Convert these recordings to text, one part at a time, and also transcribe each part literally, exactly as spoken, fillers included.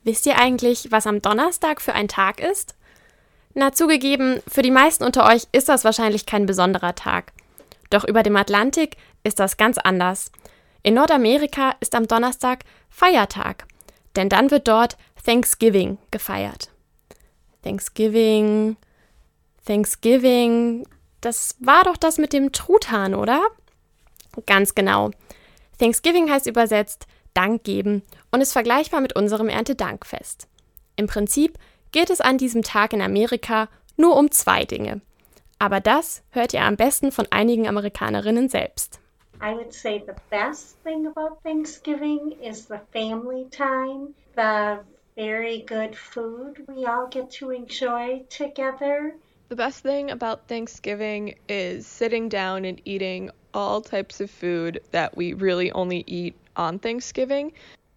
Wisst ihr eigentlich, was am Donnerstag für ein Tag ist? Na, zugegeben, für die meisten unter euch ist das wahrscheinlich kein besonderer Tag. Doch über dem Atlantik ist das ganz anders. In Nordamerika ist am Donnerstag Feiertag, denn dann wird dort Thanksgiving gefeiert. Thanksgiving, Thanksgiving, das war doch das mit dem Truthahn, oder? Ganz genau. Thanksgiving heißt übersetzt Dank geben und ist vergleichbar mit unserem Erntedankfest. Im Prinzip geht es an diesem Tag in Amerika nur um zwei Dinge. Aber das hört ihr am besten von einigen Amerikanerinnen selbst. I would say the best thing about Thanksgiving is the family time, the very good food we all get to enjoy together. The best thing about Thanksgiving is sitting down and eating all types of food that we really only eat on Thanksgiving.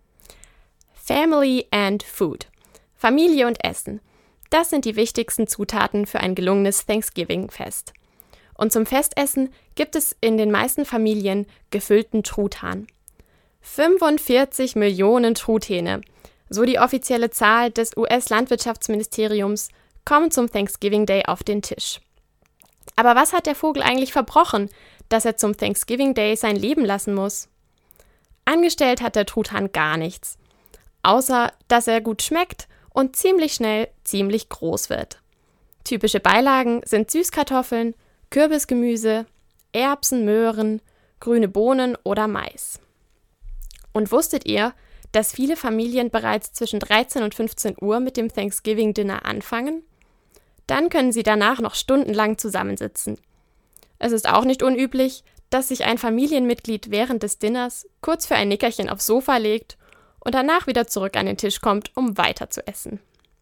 Family and Food. Familie und Essen. Das sind die wichtigsten Zutaten für ein gelungenes Thanksgiving-Fest. Und zum Festessen gibt es in den meisten Familien gefüllten Truthahn. fünfundvierzig Millionen Truthähne, so die offizielle Zahl des U S-Landwirtschaftsministeriums, kommen zum Thanksgiving Day auf den Tisch. Aber was hat der Vogel eigentlich verbrochen, dass er zum Thanksgiving Day sein Leben lassen muss? Angestellt hat der Truthahn gar nichts, außer dass er gut schmeckt und ziemlich schnell ziemlich groß wird. Typische Beilagen sind Süßkartoffeln, Kürbisgemüse, Erbsen, Möhren, grüne Bohnen oder Mais. Und wusstet ihr, dass viele Familien bereits zwischen dreizehn und fünfzehn Uhr mit dem Thanksgiving-Dinner anfangen? Dann können sie danach noch stundenlang zusammensitzen. Es ist auch nicht unüblich, dass sich ein Familienmitglied während des Dinners kurz für ein Nickerchen aufs Sofa legt und danach wieder zurück an den Tisch kommt, um weiter zu essen.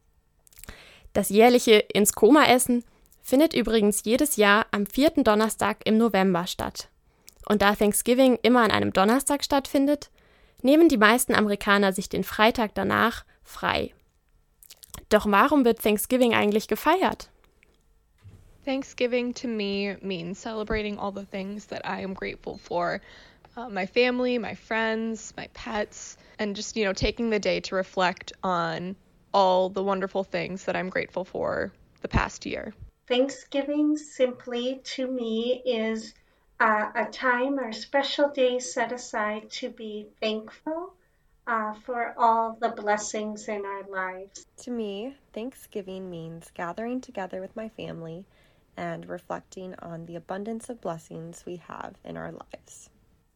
Das jährliche Ins-Koma-Essen findet übrigens jedes Jahr am vierten Donnerstag im November statt. Und da Thanksgiving immer an einem Donnerstag stattfindet, nehmen die meisten Amerikaner sich den Freitag danach frei. Doch warum wird Thanksgiving eigentlich gefeiert? Thanksgiving to me means celebrating all the things that I am grateful for. Uh, my family, my friends, my pets, and just, you know, taking the day to reflect on all the wonderful things that I'm grateful for the past year. Thanksgiving simply to me is uh, a time or a special day set aside to be thankful uh, for all the blessings in our lives. To me, Thanksgiving means gathering together with my family and reflecting on the abundance of blessings we have in our lives.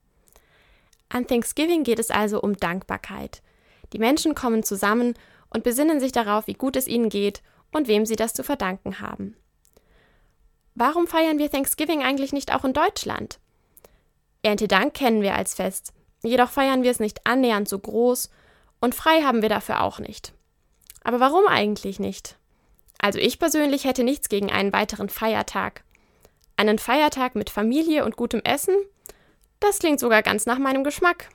An Thanksgiving geht es also um Dankbarkeit. Die Menschen kommen zusammen und besinnen sich darauf, wie gut es ihnen geht und wem sie das zu verdanken haben. Warum feiern wir Thanksgiving eigentlich nicht auch in Deutschland? Erntedank kennen wir als Fest, jedoch feiern wir es nicht annähernd so groß und frei haben wir dafür auch nicht. Aber warum eigentlich nicht? Also ich persönlich hätte nichts gegen einen weiteren Feiertag. Einen Feiertag mit Familie und gutem Essen? Das klingt sogar ganz nach meinem Geschmack.